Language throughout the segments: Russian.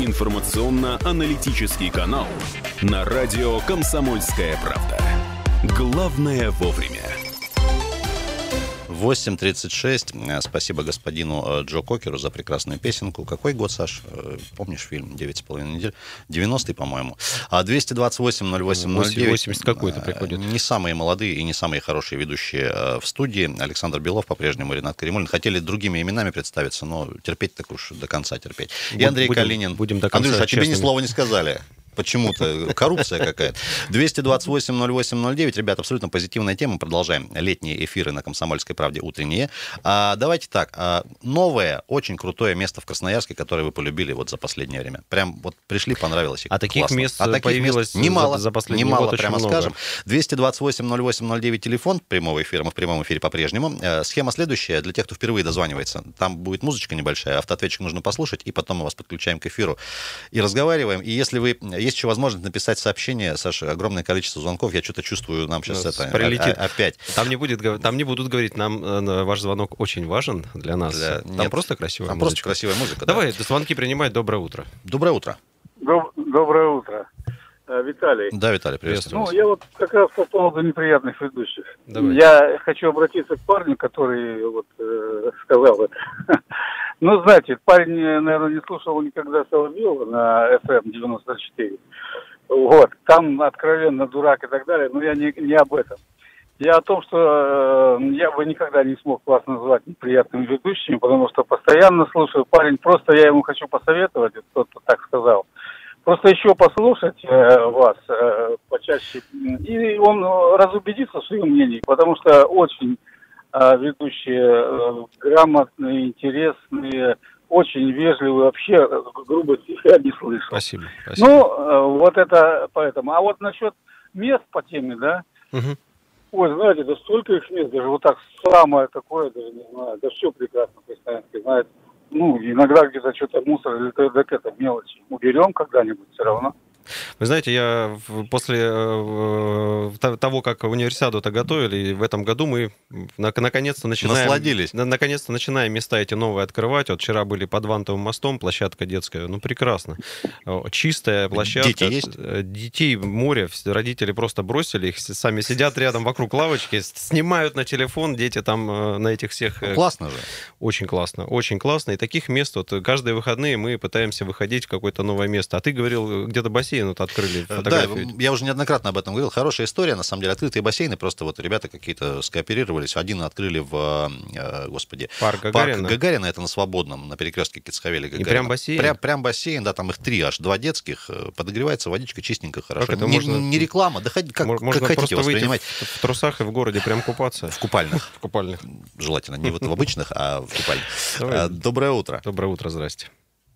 информационно-аналитический канал на радио «Комсомольская правда». Главное вовремя. 8:36. Спасибо господину Джо Кокеру за прекрасную песенку. Какой год, Саш? Помнишь фильм «9,5 недель»? 90-й, по-моему. 228-08-09. 80 какой-то приходит. Не самые молодые и не самые хорошие ведущие в студии. Александр Белов, по-прежнему Ренат Каримуллин. Хотели другими именами представиться, но терпеть так уж до конца терпеть. И Андрей Калинин. Будем до конца. Андрюша, а тебе ни слова не сказали. Почему-то коррупция какая-то. 228-08-09. Ребята, абсолютно позитивная тема. Продолжаем летние эфиры на «Комсомольской правде» утренние. Давайте так. Новое, очень крутое место в Красноярске, которое вы полюбили вот за последнее время. Прям вот пришли, понравилось. А таких классно. мест появилось немало, за последний немало, год прямо очень скажем. 228-08-09 телефон прямого эфира. Мы в прямом эфире по-прежнему. Схема следующая. Для тех, кто впервые дозванивается. Там будет музычка небольшая, автоответчик нужно послушать, и потом мы вас подключаем к эфиру и разговариваем. И если вы... Есть еще возможность написать сообщение, Саша, огромное количество звонков. Я что-то чувствую, нам сейчас это прилетит. Опять. Там не будут говорить, нам ваш звонок очень важен для нас. Там просто красивая там музыка. Просто красивая музыка. Давай, звонки принимать. Доброе утро. Доброе утро. Доброе утро. Виталий. Да, Виталий, приветствую вас. Я вот как раз по поводу неприятных ведущих. Давай. Я хочу обратиться к парню, который сказал это. Ну, знаете, парень, наверное, не слушал никогда Соловьева на FM 94. Вот. Там откровенно дурак и так далее, но я не об этом. Я о том, что я бы никогда не смог вас назвать неприятными ведущими, потому что постоянно слушаю. Парень, просто я ему хочу посоветовать, кто-то так сказал. Просто еще послушать вас почаще, и он разубедится в своем мнении, потому что очень ведущие грамотные, интересные, очень вежливые, вообще грубости я не слышал. Спасибо. Ну, вот это поэтому. А вот насчет мест по теме, да? Угу. Ой, знаете, да столько их мест, даже вот так самое такое, даже не знаю, да все прекрасно, представляете, знаете. Ну, иногда где-то что-то мусор, или так это мелочи. Уберем когда-нибудь все равно. Вы знаете, я после того, как универсиаду-то готовили, в этом году мы наконец-то начинаем... Насладились. Наконец-то начинаем места эти новые открывать. Вот вчера были под Вантовым мостом, площадка детская. Ну, прекрасно. Чистая площадка. Дети есть? Детей море. Родители просто бросили их, сами сидят рядом вокруг лавочки, снимают на телефон, дети там на этих всех... Классно же. Очень классно, очень классно. И таких мест, вот каждые выходные мы пытаемся выходить в какое-то новое место. А ты говорил, где-то бассейн вот открыли, фотографию. Да, я уже неоднократно об этом говорил. Хорошая история, на самом деле. Открытые бассейны, просто вот ребята какие-то скооперировались. Один открыли в, Парк Гагарина. Парк Гагарина, это на Свободном, на перекрестке Кицхавели-Гагарина. И прям бассейн? Прям бассейн, да, там их 3 аж, 2 детских. Подогревается водичка чистенько, хорошо. Как это не, можно... не реклама, да как можно хотите воспринимать. В трусах и в городе прям купаться. В купальных. В купальных. Желательно, не вот в обычных, а в купальных. Доброе утро. Доброе утро, здрасте.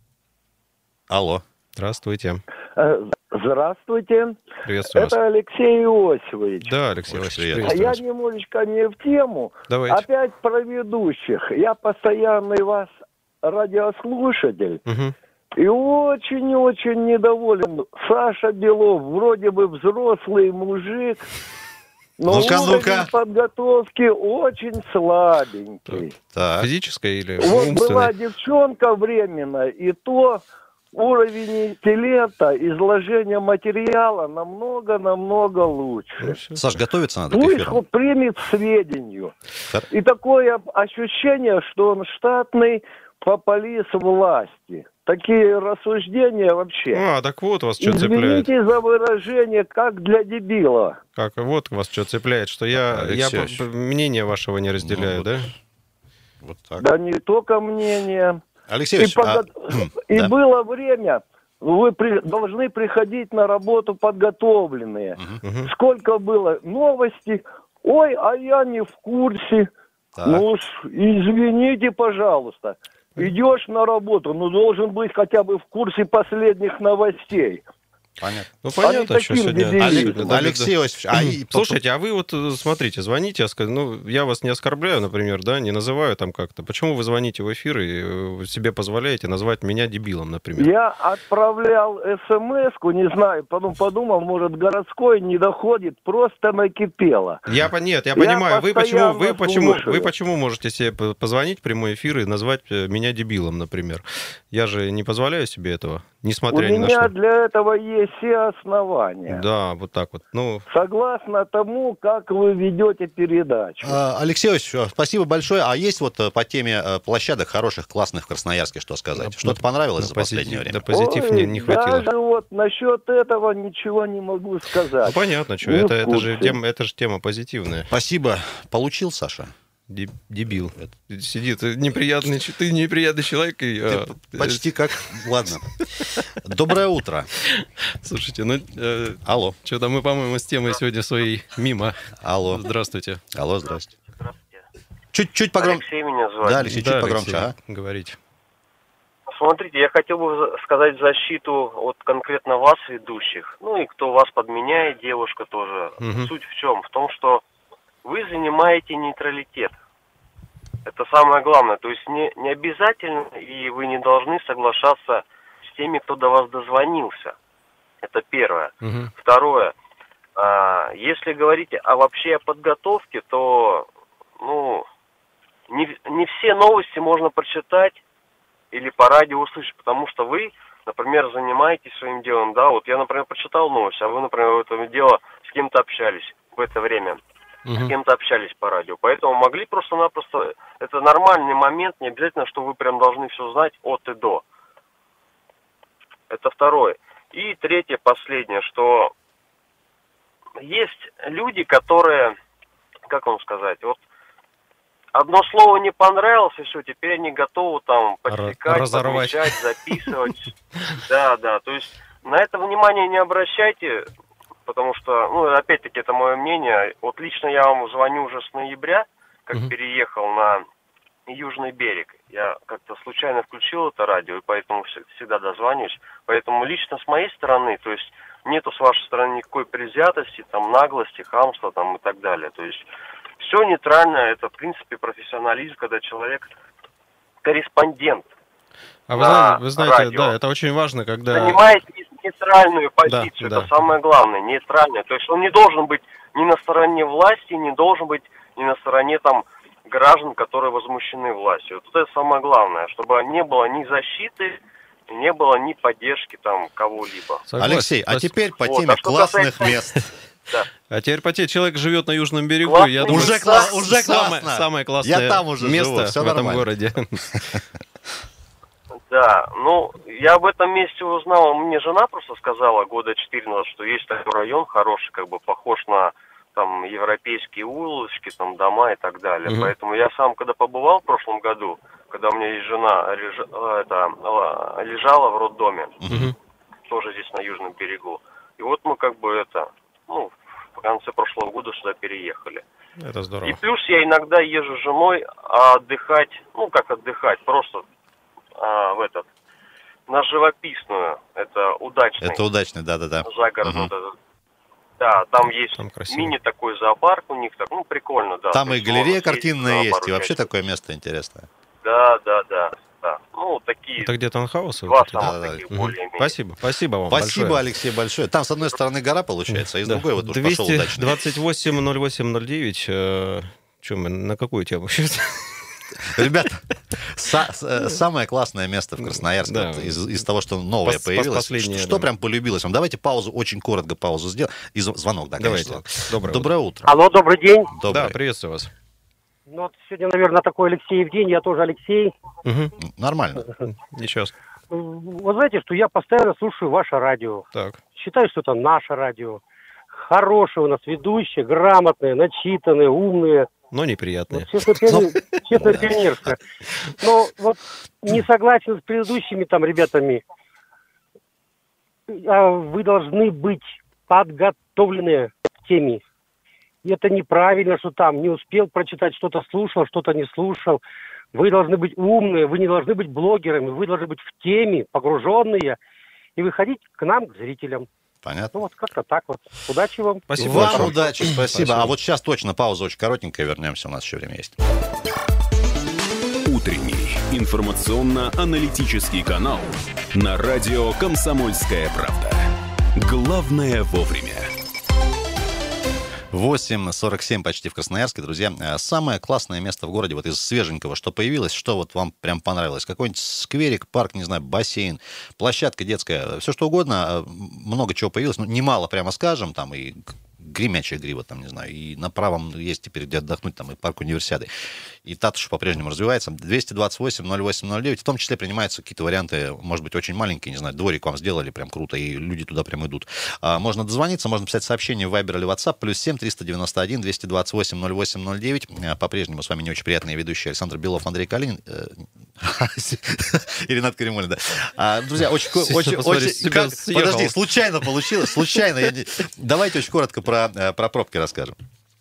Алло. Здравствуйте. Здравствуйте. Приветствую вас. Это Алексей Иосифович. Да, Алексей Васильевич. А я немножечко не в тему. Давайте. Опять про ведущих. Я постоянный вас радиослушатель. Угу. И очень-очень недоволен. Саша Белов, вроде бы взрослый мужик, но уровень подготовки очень слабенький. Так. Физическая или Вот умственная? была девчонка временно, и то... Уровень интеллекта, изложения материала намного лучше. Саш, готовиться надо к Пусть эфиру. примет к сведению. И такое ощущение, что он штатный популист власти. Такие рассуждения вообще. Так вот вас что цепляет. Извините за выражение, как для дебила. Как вот вас что цепляет, что я мнение вашего не разделяю, да? Вот так. Да не только мнение. Алексей и было время, вы должны приходить на работу подготовленные. Сколько было новостей, ой, а я не в курсе. Так. Ну, извините, пожалуйста. Идешь на работу, должен быть хотя бы в курсе последних новостей. Понятно. Ну, понятно, что сегодня... Алексей Иосифович, Слушайте, а вы вот, смотрите, звоните, я вас не оскорбляю, например, да, не называю там как-то. Почему вы звоните в эфир и себе позволяете назвать меня дебилом, например? Я отправлял смс-ку, не знаю, потом подумал, может, городской не доходит, просто накипело. Я понимаю, вы почему можете себе позвонить в прямой эфир и назвать меня дебилом, например? Я же не позволяю себе этого, несмотря ни на что. У меня для этого есть все основания. Да, вот так вот. Согласно тому, как вы ведете передачу. Алексей Иосифович, спасибо большое. А есть вот по теме площадок хороших, классных в Красноярске, что сказать? Что-то понравилось за последнее время? Да, позитив не хватило. Даже вот насчет этого ничего не могу сказать. Ну, понятно, что это же тема позитивная. Спасибо. Получил, Саша? Дебил. Сидит ты неприятный человек. Почти как... Ладно. Доброе утро. Слушайте, Алло. Что-то мы, по-моему, с темой сегодня своей мимо. Алло. Здравствуйте. Алло, здравствуйте. Здравствуйте. Чуть погромче. Алексей меня зовут. Да, Алексей, чуть погромче. Ага. Говорите. Смотрите, я хотел бы сказать защиту от конкретно вас, ведущих. Ну и кто вас подменяет, девушка тоже. Суть в чем? В том, что вы занимаете нейтралитет. Это самое главное. То есть не обязательно, и вы не должны соглашаться с теми, кто до вас дозвонился. Это первое. Второе. Если говорить вообще о подготовке, то не все новости можно прочитать или по радио услышать, потому что вы, например, занимаетесь своим делом. Да, вот я, например, прочитал новость, а вы, например, в этом дело с кем-то общались в это время. С кем-то общались по радио. Поэтому могли просто-напросто... Это нормальный момент, не обязательно, что вы прям должны все знать от и до. Это второе. И третье, последнее, что есть люди, которые, как вам сказать, вот одно слово не понравилось, и все, теперь они готовы там подсекать, подмечать, записывать. Да, то есть на это внимание не обращайте, потому что, опять-таки, это мое мнение. Вот лично я вам звоню уже с ноября, как переехал на Южный берег. Я как-то случайно включил это радио, и поэтому всегда дозваниваюсь. Поэтому лично с моей стороны, то есть нету с вашей стороны никакой предвзятости, там, наглости, хамства там, и так далее. То есть все нейтрально, это, в принципе, профессионализм, когда человек корреспондент. А вы знаете, радио. Да, это очень важно, когда... Занимает нейтральную позицию, это самое главное, нейтральная. То есть он не должен быть ни на стороне власти, не должен быть ни на стороне там граждан, которые возмущены властью. Вот это самое главное, чтобы не было ни защиты, не было ни поддержки там кого-либо. Согласен. Алексей, а теперь по теме классных мест. Да. А теперь человек живет на Южном берегу, я думаю, уже классно. Самое классное я там уже место живу, в этом городе. Да, я об этом месте узнал, мне жена просто сказала года 4 назад, что есть такой район хороший, как бы похож на там европейские улочки, там дома и так далее. Поэтому я сам, когда побывал в прошлом году, когда у меня есть жена лежала в роддоме, тоже здесь на Южном берегу, и вот мы как бы в конце прошлого года сюда переехали. Это здорово. И плюс я иногда езжу с женой отдыхать, просто на живописную, это удачный. Это удачный, да. Загородный, да, там есть мини такой зоопарк у них, так, прикольно, да. Там и галерея картинная есть, и вообще такое место интересное. Да. Такие... Это где таунхаусы? Два самых таких более-менее. Спасибо вам большое. Спасибо, Алексей, большое. Там, с одной стороны, гора получается, а с другой вот уж пошел удачно. 228-08-09. Что мы, на какую тему сейчас? Ребята, самое классное место в Красноярске, да, из того, что новое появилось, что прям полюбилось вам? Давайте очень коротко паузу сделаем. И звонок, да, конечно. Доброе утро. Алло, добрый день. Да, приветствую вас. Сегодня, наверное, такой Алексеев день, я тоже Алексей. Нормально. Ничего. Вы знаете, что я постоянно слушаю ваше радио. Так. Считаю, что это наше радио. Хорошие у нас ведущие, грамотные, начитанные, умные. Но неприятные. Честно, пионерское. Но вот не согласен с предыдущими там ребятами. Вы должны быть подготовлены к теме. И это неправильно, что там не успел прочитать, что-то слушал, что-то не слушал. Вы должны быть умные, вы не должны быть блогерами, вы должны быть в теме, погруженные, и выходить к нам, к зрителям. Понятно. Ну, вот как-то так вот. Удачи вам. Спасибо Вам большое. удачи, спасибо. А вот сейчас точно пауза очень коротенькая, вернемся, у нас еще время есть. Утренний информационно-аналитический канал на радио «Комсомольская правда». Главное вовремя. 8:47 почти в Красноярске, друзья. Самое классное место в городе, вот из свеженького, что появилось, что вот вам прям понравилось? Какой-нибудь скверик, парк, не знаю, бассейн, площадка детская, все что угодно, много чего появилось, ну, немало, прямо скажем, там и Гремячая Грива, там, не знаю, и на правом есть теперь где отдохнуть, там, и парк Универсиады. И Татуш по-прежнему развивается. 228-08-09, в том числе принимаются какие-то варианты, может быть, очень маленькие, не знаю, дворик вам сделали, прям круто, и люди туда прям идут. Можно дозвониться, можно писать сообщение в Viber или WhatsApp, +7 391 228 0809. По-прежнему с вами не очень приятные ведущие Александр Белов, Андрей Калинин. И Ренат Каримуллин, да. Друзья, очень... Подожди, случайно получилось, случайно. Давайте очень коротко про пробки расскажем.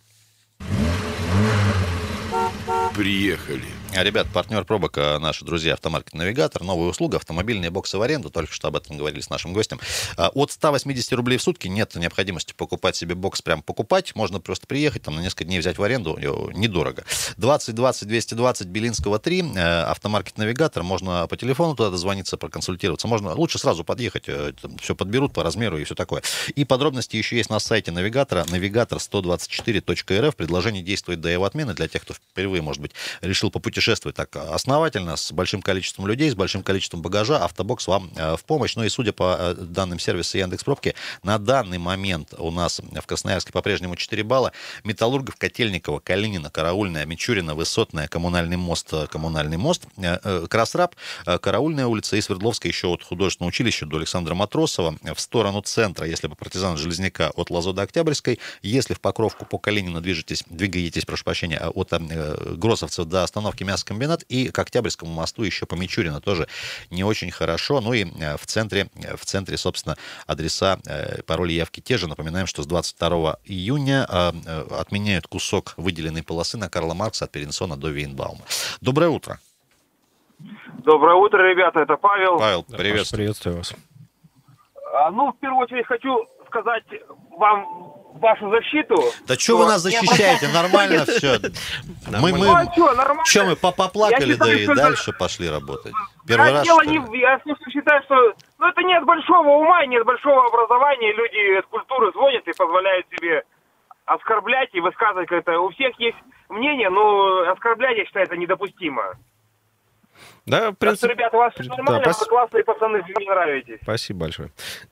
Приехали. Ребят, партнер пробок, наши друзья «Автомаркет Навигатор». Новая услуга, автомобильные боксы в аренду. Только что об этом говорили с нашим гостем. От 180 рублей в сутки нет необходимости покупать себе бокс, прям покупать. Можно просто приехать, там на несколько дней взять в аренду. Недорого. 20-20-220 Белинского 3. «Автомаркет Навигатор». Можно по телефону туда дозвониться, проконсультироваться. Можно лучше сразу подъехать. Все подберут по размеру и все такое. И подробности еще есть на сайте Навигатора. Navigator124.rf. Предложение действует до его отмены. Для тех, кто впервые, может быть, решил попутешествовать так основательно, с большим количеством людей, с большим количеством багажа, автобокс вам в помощь. Ну и судя по данным сервиса Яндекс.Пробки, на данный момент у нас в Красноярске по-прежнему 4 балла. Металлургов, Котельникова, Калинина, Караульная, Мичурина, Высотная, Коммунальный мост, Красраб, Караульная улица и Свердловская еще от художественного училища до Александра Матросова. В сторону центра, если по партизана Железняка, от Лозо до Октябрьской. Если в Покровку по Калинину двигаетесь, прошу прощения, от Гросовцев до остановки Мясокомбинат, и к Октябрьскому мосту еще по Мичурина тоже не очень хорошо. Ну и в центре, собственно, адреса, пароли, явки те же. Напоминаем, что с 22 июня отменяют кусок выделенной полосы на Карла Маркса от Перенсона до Вейнбаума. Доброе утро. Доброе утро, ребята, это Павел. Павел, приветствую. Приветствую вас. Ну, в первую очередь хочу сказать вам вашу защиту. Да что вы нас защищаете? Нормально все. Мы поплакали, да и дальше пошли работать. Первый раз, что ли? Я считаю, что это не от большого ума, не от большого образования. Люди от культуры звонят и позволяют себе оскорблять и высказывать это. У всех есть мнение, но оскорблять, я считаю, это недопустимо. Да, в принципе... Ребята, у вас все нормально, вы классные пацаны, мне нравитесь. Спасибо большое.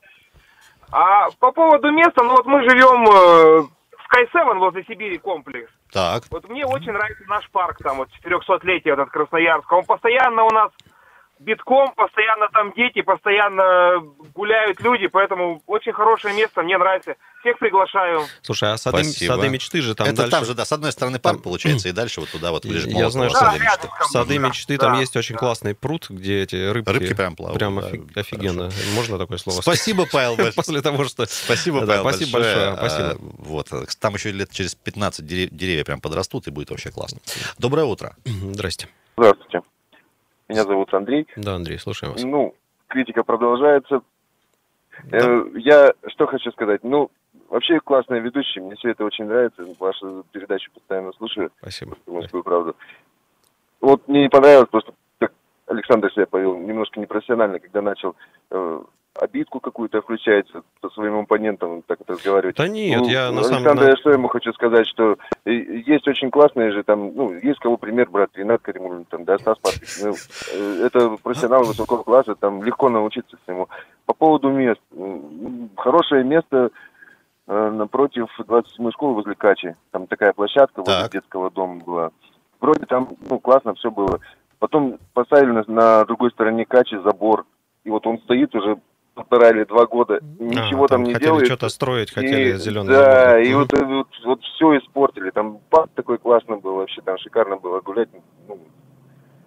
А по поводу места, мы живем в Sky7 возле Сибири комплекс. Так. Вот мне очень нравится наш парк, там 400-летие этот Красноярск. Он постоянно у нас битком, постоянно там дети, постоянно гуляют люди, поэтому очень хорошее место, мне нравится. Всех приглашаю. Слушай, а сады мечты же там это дальше... там же, да, с одной стороны парк получается, и дальше вот туда вот ближе к Молотову. Я знаю, что сады мечты, там есть очень классный пруд, где эти рыбки прям плавают. Прям офигенно. Хорошо. Можно такое слово Спасибо, Павел, большое. После того, что... Спасибо, Павел, спасибо большое. Спасибо. Вот, там еще лет через 15 деревья прям подрастут, и будет вообще классно. Доброе утро. Здрасте. Здравствуйте. Меня зовут Андрей. Да, Андрей, слушаем вас. Критика продолжается. Да. Я что хочу сказать. Вообще классные ведущие. Мне все это очень нравится. Вашу передачу постоянно слушаю. Спасибо. «Комсомольскую правду». Вот мне не понравилось просто, как Александр себя повел немножко непрофессионально, когда начал обидку какую-то включать со своим оппонентом, так это разговаривать. Да нет, я на самом деле... я что ему хочу сказать, что есть очень классные же там, есть кого пример брать, Ренат Каримуллин, там, да, Стас Патрик. Это профессионал высокого класса, там легко научиться всему. По поводу мест. Хорошее место напротив 27-й школы возле Качи. Там такая площадка возле детского дома была. Вроде там, классно все было. Потом поставили на другой стороне Качи забор. И вот он стоит уже 1,5 или 2 года, ничего там не хотели делает. Что-то строить, хотели зеленый. Да, и вот все испортили. Там парк такой классный был, вообще там шикарно было гулять.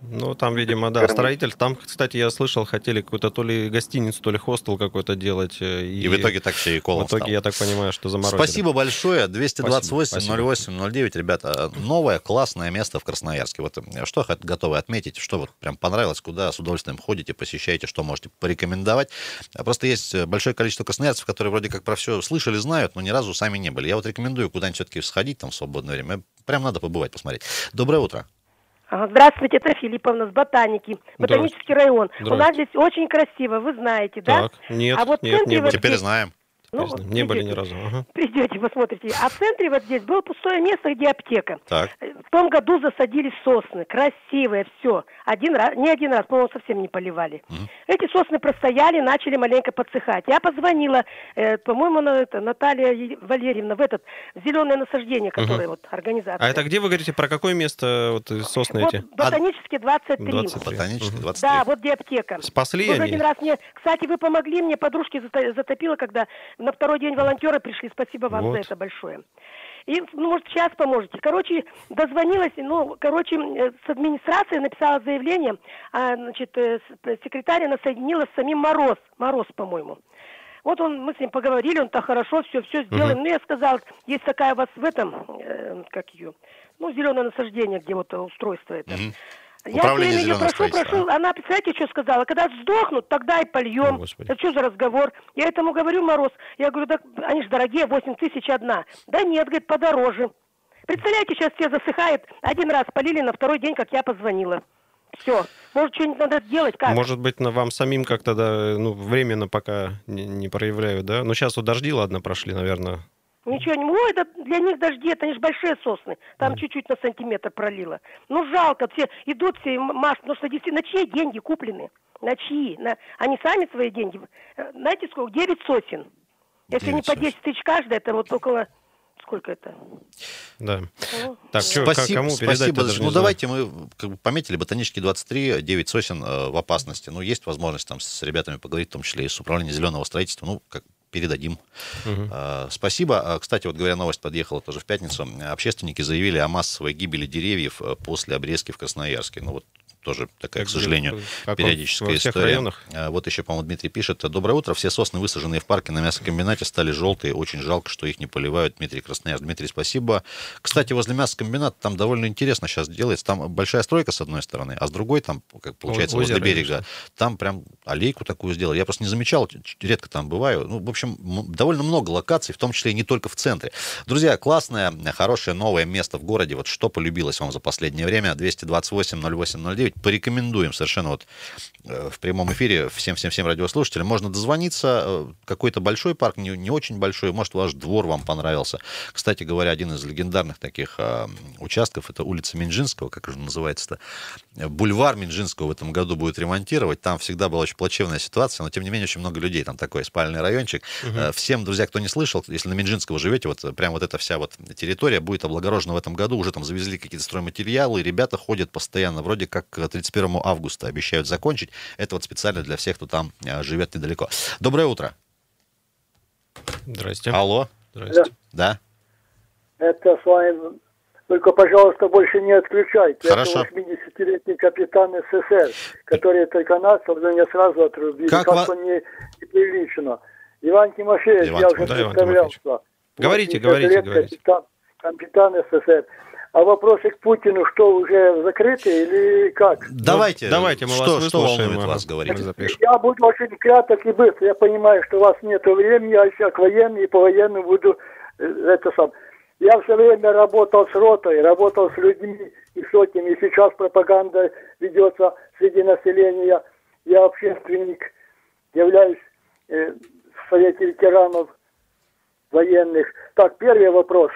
Ну, там, видимо, да, строитель. Там, кстати, я слышал, хотели какую-то то ли гостиницу, то ли хостел какой-то делать. И в итоге так все и колом В итоге, стало. Я так понимаю, что заморозили. Спасибо большое. 228-08-09, ребята. Новое классное место в Красноярске. Вот что готовы отметить, что вот прям понравилось, куда с удовольствием ходите, посещаете, что можете порекомендовать. Просто есть большое количество красноярцев, которые вроде как про все слышали, знают, но ни разу сами не были. Я вот рекомендую куда-нибудь все-таки сходить там в свободное время. Прям надо побывать, посмотреть. Доброе утро. Здравствуйте, это Филипповна с Ботаники, Ботанический район. У нас здесь очень красиво, вы знаете, да? Так, нет, а вот нет, не было. Теперь знаем. Не были ни разу. Ага. Придете, посмотрите. А в центре вот здесь было пустое место, где аптека. Так. В том году засадили сосны, красивые, все. Не один раз, по-моему, совсем не поливали. Эти сосны простояли, начали маленько подсыхать. Я позвонила, по-моему, Наталья Валерьевна в этот «Зеленое насаждение», которое вот организация. А это где вы говорите, про какое место вот сосны эти? Ботанический 23. Ботанический 23. Да, вот где аптека. Спасли они? Один раз кстати, вы помогли мне, подружке затопило, когда на второй день волонтеры пришли. Спасибо вам за это большое. И, может, сейчас поможете. Короче, дозвонилась, с администрацией написала заявление, секретарь она соединила с самим Мороз, по-моему. Вот мы с ним поговорили, он так хорошо, все сделаем. Ну, я сказала, есть такая у вас в этом, зеленое насаждение, где вот устройство это. Я все время ее прошу, она, представляете, что сказала? Когда сдохнут, тогда и польем. Это что за разговор? Я этому говорю, Мороз, я говорю, да они же дорогие, 8 тысяч одна. Да нет, говорит, подороже. Представляете, сейчас все засыхает, один раз полили, на второй день, как я позвонила. Все. Может, что-нибудь надо делать, как? Может быть, вам самим как-то, временно пока не проявляют, да? Ну, сейчас вот дожди, ладно, прошли, наверное. Ничего не... это для них дожди, это они же большие сосны. Там чуть-чуть на сантиметр пролило. Жалко, все идут, все машут. Ну, что действительно, на чьи деньги куплены? На чьи? Они сами свои деньги. Знаете, сколько? 9 сотен. Если не по 10 тысяч каждая, это вот около... Сколько это? Да. Так, кому спасибо. Давайте мы пометили Ботанический 23, 9 сосен в опасности. Есть возможность там с ребятами поговорить, в том числе и с управлением зеленого строительства. Передадим. Спасибо. Кстати, вот говоря, новость подъехала тоже в пятницу. Общественники заявили о массовой гибели деревьев после обрезки в Красноярске. Тоже такая, к сожалению, периодическая история. Районах? Вот еще, по-моему, Дмитрий пишет. Доброе утро. Все сосны, высаженные в парке на мясокомбинате, стали желтые. Очень жалко, что их не поливают. Дмитрий, Красноярск. Дмитрий, спасибо. Кстати, возле мясокомбината там довольно интересно сейчас делается. Там большая стройка с одной стороны, а с другой, там, как получается, возле берега, там прям аллейку такую сделали. Я просто не замечал, редко там бываю. В общем, довольно много локаций, в том числе и не только в центре. Друзья, классное, хорошее, новое место в городе. Вот что полюбилось вам за последнее время? 228-08-09. Порекомендуем совершенно в прямом эфире всем радиослушателям. Можно дозвониться. Какой-то большой парк, не очень большой. Может, ваш двор вам понравился. Кстати говоря, один из легендарных таких участков — это улица Минжинского, как же называется-то? Бульвар Минжинского в этом году будет ремонтировать. Там всегда была очень плачевная ситуация, но, тем не менее, очень много людей. Там такой спальный райончик. Всем, друзья, кто не слышал, если на Минжинского живете, прям эта вся территория будет облагорожена в этом году. Уже там завезли какие-то стройматериалы, и ребята ходят постоянно. Вроде как 31 августа обещают закончить. Это специально для всех, кто там живет недалеко. Доброе утро. Здрасте. Алло. Здрасте. Да. Это с вами... Только, пожалуйста, больше не отключайте. Хорошо. Это 80-летний капитан СССР, который только начал, меня сразу отрубили. Как он неприлично. Иван Тимофеевич, я уже представлялся. Говорите. Капитан СССР. А вопросы к Путину, что, уже закрыты или как? Давайте мы вас выслушаем. Что волнует вас, говорить? Я буду очень краток и быстро. Я понимаю, что у вас нет времени, а я как военный, и по военному буду Я все время работал с ротой, работал с людьми и сотнями. И сейчас пропаганда ведется среди населения. Я общественник, являюсь в Совете ветеранов военных. Так, первый вопрос.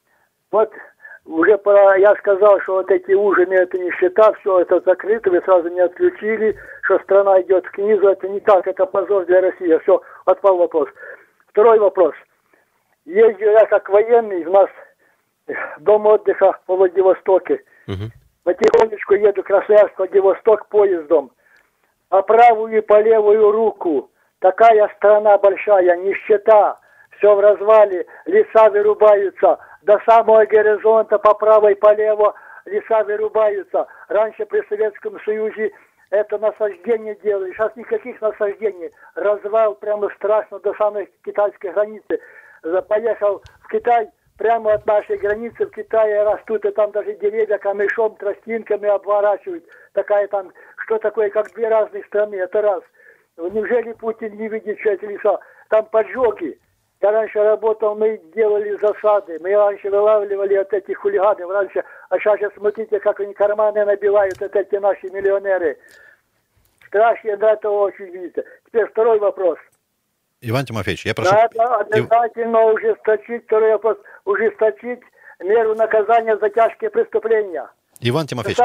Уже я сказал, что эти ужины, это нищета, все это закрыто, вы сразу меня отключили, что страна идет к низу, это не так, это позор для России. Все, отпал вопрос. Второй вопрос. Езжу я как военный, у нас дом отдыха во Владивостоке. Потихонечку еду Красноярск, Владивосток поездом. По правую и по левую руку такая страна большая, нищета, все в развале, леса вырубаются. До самого горизонта по правой и по лево леса вырубаются. Раньше при Советском Союзе это насаждение делали. Сейчас никаких насаждений. Развал прямо страшно до самой китайской границы. Поехал в Китай, прямо от нашей границы в Китае растут, и там даже деревья камышом, тростинками обворачивают. Такая там, что такое, как две разные страны, это раз. Неужели Путин не видит, что эти леса? Там поджоги. Я раньше работал, мы делали засады, мы раньше вылавливали от этих хулиганов, раньше, а сейчас смотрите, как они карманы набивают, от эти наши миллионеры. Страшно до этого очень видите. Теперь второй вопрос. Иван Тимофеевич, я прошу... Надо обязательно ужесточить, второй вопрос, ужесточить меру наказания за тяжкие преступления. Иван Тимофеевич,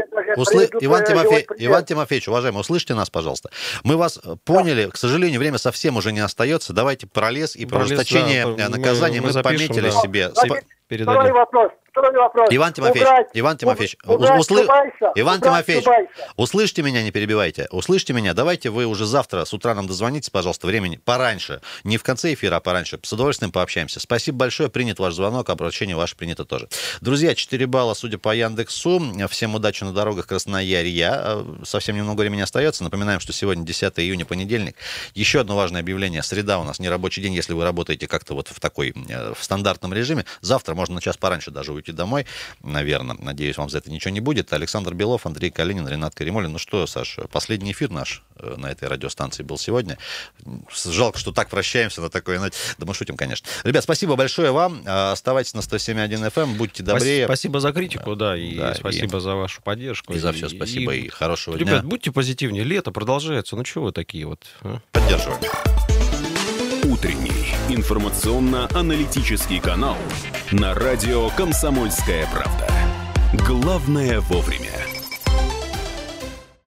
Иван Тимофеевич, уважаемый, услышьте нас, пожалуйста. Мы вас поняли, к сожалению, время совсем уже не остается. Давайте про лес и про ужесточение наказания мы пометили себе. Второй вопрос. Иван Тимофеевич, услышьте меня, не перебивайте. Услышьте меня, давайте вы уже завтра с утра нам дозвоните, пожалуйста, времени пораньше. Не в конце эфира, а пораньше. С удовольствием пообщаемся. Спасибо большое, принят ваш звонок, обращение ваше принято тоже. Друзья, 4 балла, судя по Яндексу. Всем удачи на дорогах Красноярья. Совсем немного времени остается. Напоминаем, что сегодня 10 июня, понедельник. Еще одно важное объявление. Среда у нас не рабочий день, если вы работаете как-то вот в стандартном режиме. Завтра можно на час пораньше даже уйти домой, наверное. Надеюсь, вам за это ничего не будет. Александр Белов, Андрей Калинин, Ренат Каримулин. Ну что, Саш, последний эфир наш на этой радиостанции был сегодня. Жалко, что так прощаемся на такой ноте. Да мы шутим, конечно. Ребят, спасибо большое вам. Оставайтесь на 107.1 FM. Будьте добрее. Спасибо за критику, спасибо за вашу поддержку. И за все спасибо, и хорошего дня. Ребят, будьте позитивнее. Лето продолжается. Ну чего вы такие вот? Поддерживаем. Утренний информационно-аналитический канал на радио «Комсомольская правда». Главное вовремя.